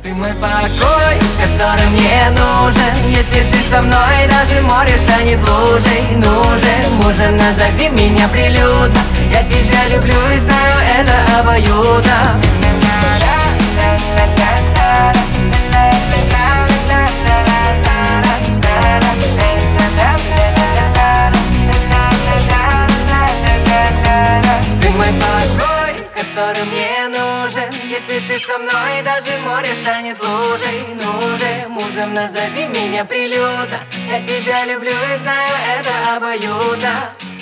Ты мой покой, который мне нужен. Если ты со мной, даже море станет лужей. Нужен мужем, назови меня прилюдно. Я тебя люблю и знаю, это обоюдно. Ты мой покой, который мне нужен. Если ты со мной, даже море станет лужей. Нужен мужем, назови меня прилюдно. Я тебя люблю и знаю, это обоюдно.